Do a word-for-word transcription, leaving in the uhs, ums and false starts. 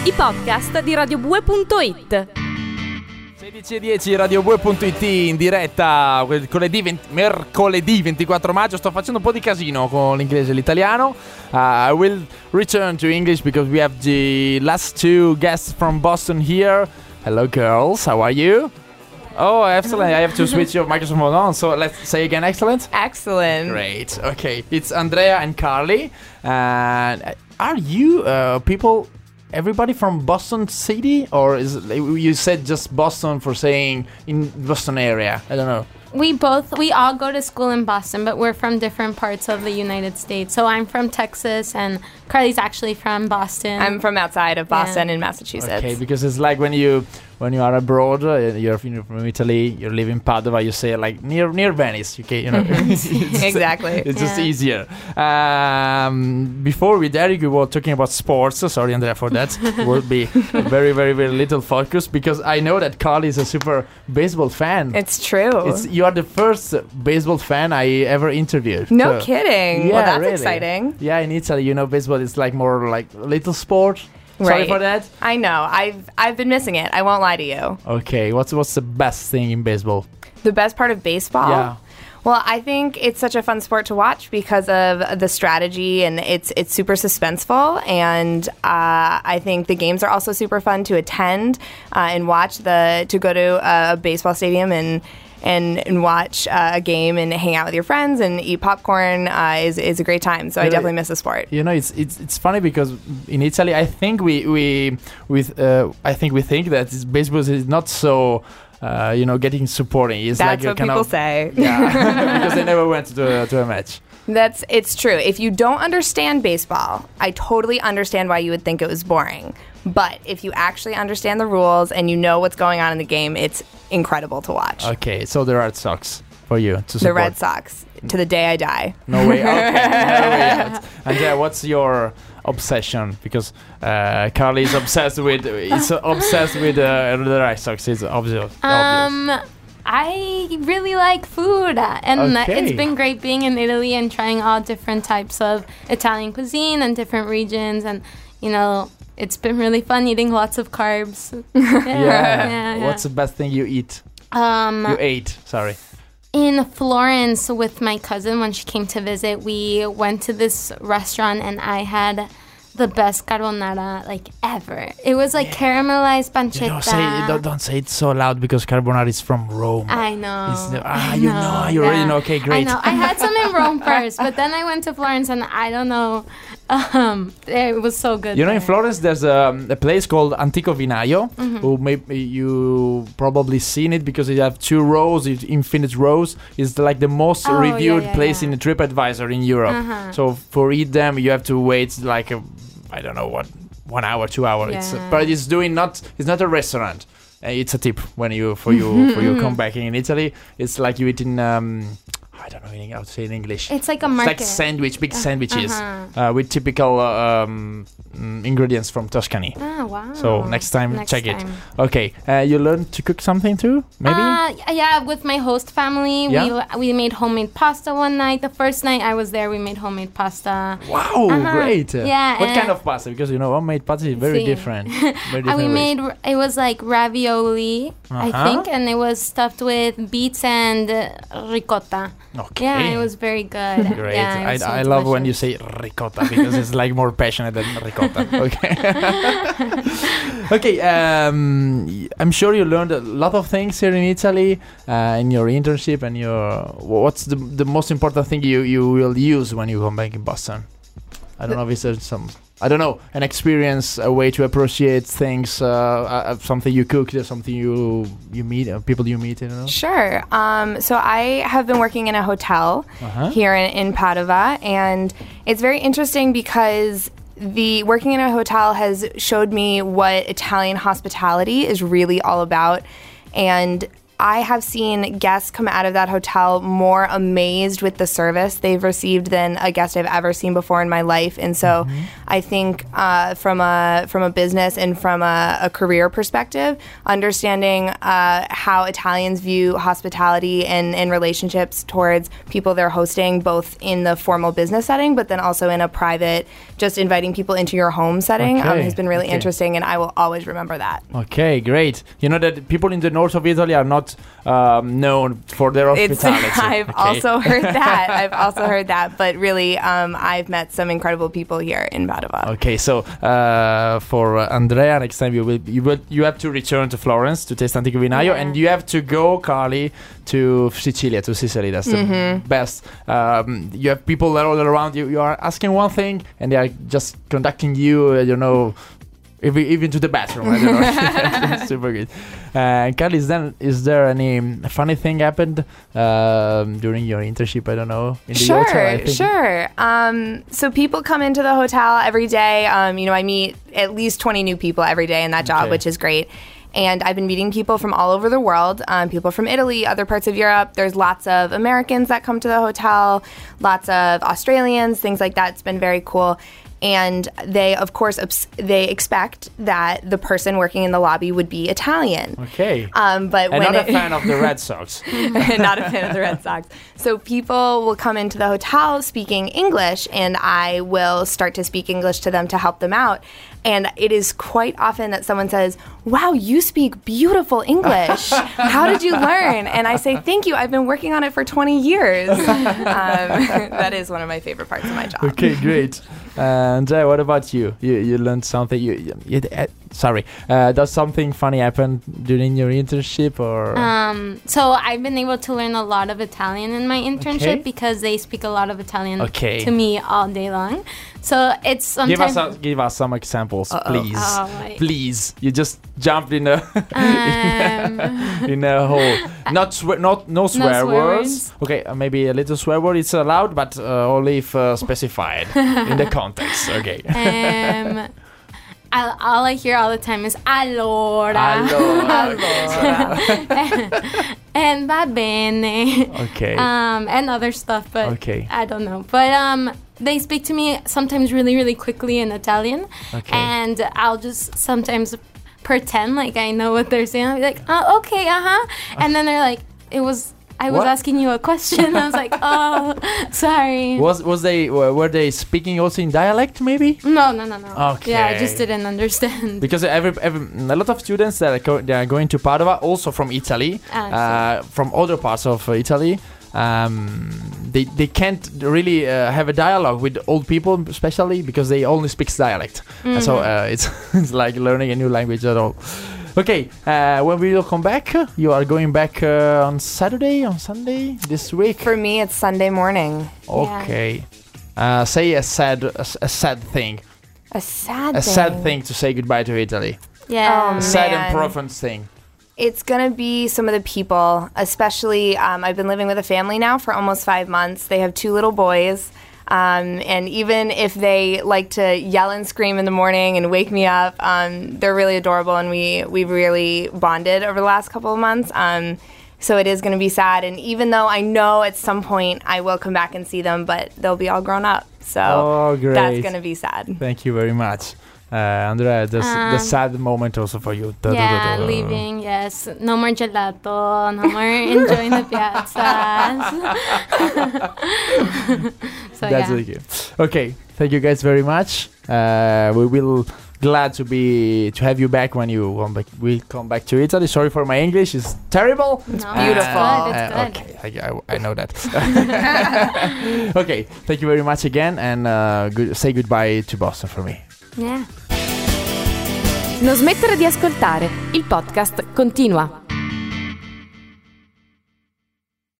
i podcast di radiobue punto it. sedici e dieci radiobue punto it in diretta mercoledì, venti, mercoledì ventiquattro maggio. Sto facendo un po' di casino con l'inglese e l'italiano. uh, I will return to English because we have the last two guests from Boston here. Hello girls, how are you? Oh, excellent. I have to switch your microphone on, so let's say again excellent. Excellent. Great. Okay, it's Andrea and Carly. And are you uh, people, everybody from Boston City, or is it, you said just Boston for saying in Boston area? I don't know. We both, we all go to school in Boston, but we're from different parts of the United States. So I'm from Texas, and Carly's actually from Boston. I'm from outside of Boston Yeah. in Massachusetts. Okay, because it's like when you when you are abroad, uh, you're, you're from Italy, you live in Padua, you say like near near Venice. Okay, you know. It's- Exactly. It's just Yeah. easier. Um, before with Eric, we were talking about sports. Sorry, Andrea, for that. Will be very, very, very little focus because I know that Carly is a super baseball fan. It's true. It's you are the first baseball fan I ever interviewed. no So- kidding. Yeah, well, that's really. exciting. Yeah, in Italy, you know, baseball is like more like little sport. Sorry Right. for that. I know. I've I've been missing it. I won't lie to you. Okay, what's what's the best thing in baseball? The best part of baseball? Yeah. Well, I think it's such a fun sport to watch because of the strategy, and it's it's super suspenseful. And uh, I think the games are also super fun to attend uh, and watch. The to go to a baseball stadium and and, and watch uh, a game and hang out with your friends and eat popcorn uh, is is a great time. So I Really? definitely miss the sport. You know, it's it's it's funny because in Italy, I think we we with uh, I think we think that this baseball is not so. Uh, you know, getting supporting. It's That's like a what kind people of, say. Yeah, because they never went to a, to a match. That's it's true. If you don't understand baseball, I totally understand why you would think it was boring. But if you actually understand the rules and you know what's going on in the game, it's incredible to watch. Okay, so the Red Sox for you to support. The Red Sox to the day I die. No way. Okay, no way yet. And yeah, what's your obsession? Because uh, Carly is obsessed with is obsessed with uh, the Red Sox. It's obvious. Um, I really like food, and Okay. it's been great being in Italy and trying all different types of Italian cuisine and different regions, and you know, it's been really fun eating lots of carbs. Yeah, Yeah. yeah, What's the best thing you eat? Um, You ate. Sorry. in Florence with my cousin when she came to visit, we went to this restaurant and I had the best carbonara like ever. It was like caramelized pancetta. You know, say don't, don't say it so loud because carbonara is from Rome. I know. It's the- ah, I you know, you already know. Okay, great. I know. I had some in Rome first, but then I went to Florence and I don't know. Um, it was so good. You know, in there. Florence, there's um, a place called Antico Vinaio, Mm-hmm. who may you probably seen it because it have two rows, it's infinite rows. It's like the most Oh, yeah, reviewed yeah, place yeah. in the TripAdvisor in Europe. Uh-huh. So for eat them, you have to wait like a, I don't know what, one hour, two hour. It's Yeah. but it's doing not. It's not a restaurant. Uh, it's a tip when you for you for you come back in Italy. It's like you eat in. Um, I don't know how to say in English. It's like a It's market. like sandwich, big sandwiches uh-huh. uh, with typical uh, um, mm, ingredients from Tuscany. Ah, wow. So next time, Next check time. it. Okay, uh, you learned to cook something too, maybe? Uh, yeah, with my host family, Yeah? we we made homemade pasta one night. The first night I was there, we made homemade pasta. Wow, uh-huh. great! Yeah, What and- kind of pasta? Because you know, homemade pasta is very See. different. Very And different we ways. made r- it was like ravioli, I Uh-huh. think, and it was stuffed with beets and uh, ricotta. Okay. Yeah, it was very good. Great. Yeah, it I, was so I love when you delicious. say ricotta because it's like more passionate than ricotta. Okay. Okay. Um, y- I'm sure you learned a lot of things here in Italy uh, in your internship and your. What's the the most important thing you you will use when you come back in Boston? I don't know if it's some. I don't know, an experience, a way to appreciate things, uh, uh, something you cooked, or something you you meet, uh, people you meet, I don't know. Sure. Um, so I have been working in a hotel Uh-huh. here in, in Padova, and it's very interesting because the working in a hotel has showed me what Italian hospitality is really all about. And I have seen guests come out of that hotel more amazed with the service they've received than a guest I've ever seen before in my life. And so mm-hmm. I think uh, from a from a business and from a, a career perspective, understanding uh, how Italians view hospitality and, and relationships towards people they're hosting, both in the formal business setting, but then also in a private, just inviting people into your home setting, okay. um, has been really okay. interesting, and I will always remember that. Okay, great. You know that people in the north of Italy are not um, known for their hospitality. It's, I've okay. also heard that. I've also heard that. But really, um, I've met some incredible people here in Padova. Okay, so uh, for uh, Andrea, next time you will you will you have to return to Florence to taste Antico Vinaio, yeah. and you have to go, Carly, to Sicilia, to Sicily. That's the mm-hmm. best. Um, you have people all around you. You are asking one thing, and they are just conducting you. Uh, you know. Even, even to the bathroom, I don't know. Super good. Uh, Carly, is there, is there any funny thing happened um, during your internship? I don't know. In the sure, hotel, I think. sure. Um, so people come into the hotel every day. Um, you know, I meet at least twenty new people every day in that job, okay. which is great. And I've been meeting people from all over the world, um, people from Italy, other parts of Europe. There's lots of Americans that come to the hotel, lots of Australians, things like that. It's been very cool. And they, of course, obs- they expect that the person working in the lobby would be Italian. Okay. Um, but and when not it, a fan of the Red Sox. Not a fan of the Red Sox. So people will come into the hotel speaking English, and I will start to speak English to them to help them out. And it is quite often that someone says, "Wow, you speak beautiful English. How did you learn?" And I say, "Thank you. I've been working on it for twenty years." Um, that is one of my favorite parts of my job. Okay, great. Uh, Andrea, what about you? You you learned something? You, you, you uh, sorry. Uh, does something funny happen during your internship, or? Um. So I've been able to learn a lot of Italian in my internship Okay. because they speak a lot of Italian Okay. to me all day long. So it's sometimes. Give us a, give us some examples, Uh-oh. please. Oh, right. Please, you just jumped in a Um, in a hole. Not swe- not no swear, swear words. words. Okay, uh, maybe a little swear word. It's allowed, but uh, only if uh, specified in the context. Okay. um, I, all I hear all the time is allora. Allora. And va bene. Okay. Um, and other stuff, but Okay. I don't know. But um, they speak to me sometimes really, really quickly in Italian, Okay. and I'll just sometimes pretend like I know what they're saying. I'll be like, oh, okay, uh huh, and then they're like, it was. I was What? asking you a question. I was like, oh, sorry. Was was they were were they speaking also in dialect maybe? No, no, no, no. Okay. Yeah, I just didn't understand. Because every, every a lot of students that are, go, they are going to Padova, also from Italy, Ah, uh, from other parts of uh, Italy, um, they they can't really uh, have a dialogue with old people, especially because they only speak dialect. Mhm. And so uh, it's it's like learning a new language at all. Okay, uh, when we will come back, you are going back uh, on Saturday, on Sunday this week. For me, it's Sunday morning. Okay, uh, say a sad a, s- a sad thing, A sad a thing. sad thing to say goodbye to Italy. Yeah. Um, Sad Man. and profound thing. It's going to be some of the people, especially um, I've been living with a family now for almost five months. They have two little boys. Um, and even if they like to yell and scream in the morning and wake me up, um, they're really adorable, and we, we really bonded over the last couple of months. Um, so it is going to be sad. And even though I know at some point I will come back and see them, but they'll be all grown up. So Oh, great. that's going to be sad. Thank you very much. Uh, Andrea, the, s- the Um, sad moment also for you. Da- da- da- Yeah, da. leaving, yes. No more gelato, no more enjoying the piazzas. So That's yeah. okay. Okay, thank you guys very much. Uh, we will glad to be to have you back when you come back. We'll come back to Italy. Sorry for my English; it's terrible. No, beautiful. It's good, it's Uh, good. okay, I, I, I know that. Okay, thank you very much again, and uh, good, say goodbye to Boston for me. Yeah. Non smettere di ascoltare, il podcast continua.